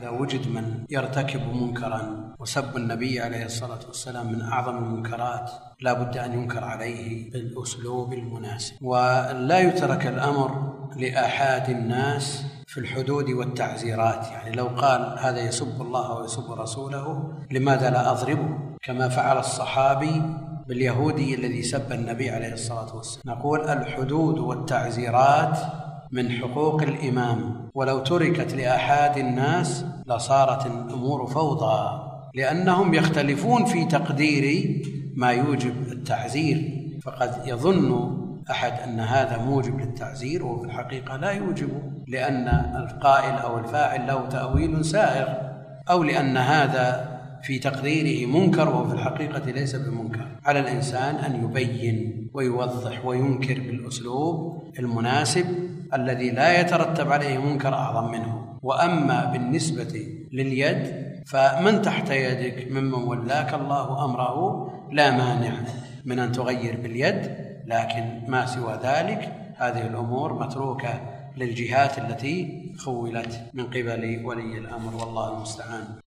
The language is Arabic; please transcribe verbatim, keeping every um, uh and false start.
إذا وجد من يرتكب منكرا، وسب النبي عليه الصلاة والسلام من أعظم المنكرات، لا بد أن ينكر عليه بالأسلوب المناسب، ولا يترك الأمر لآحاد الناس في الحدود والتعزيرات. يعني لو قال هذا يسب الله ويسب رسوله لماذا لا أضربه، كما فعل الصحابي باليهودي الذي سب النبي عليه الصلاة والسلام. نقول الحدود والتعزيرات من حقوق الإمام، ولو تركت لآحاد الناس لصارت الأمور فوضى، لأنهم يختلفون في تقدير ما يوجب التعزير، فقد يظن أحد أن هذا موجب للتعزير وفي الحقيقة لا يوجبه، لأن القائل أو الفاعل له تأويل سائغ، أو لأن هذا في تقديره منكر وفي الحقيقة ليس بمنكر. على الإنسان أن يبين ويوضح وينكر بالأسلوب المناسب الذي لا يترتب عليه منكر أعظم منه. وأما بالنسبة لليد فمن تحت يدك ممن ولاك الله أمره لا مانع من أن تغير باليد، لكن ما سوى ذلك هذه الأمور متروكة للجهات التي خولت من قبل ولي الأمر، والله المستعان.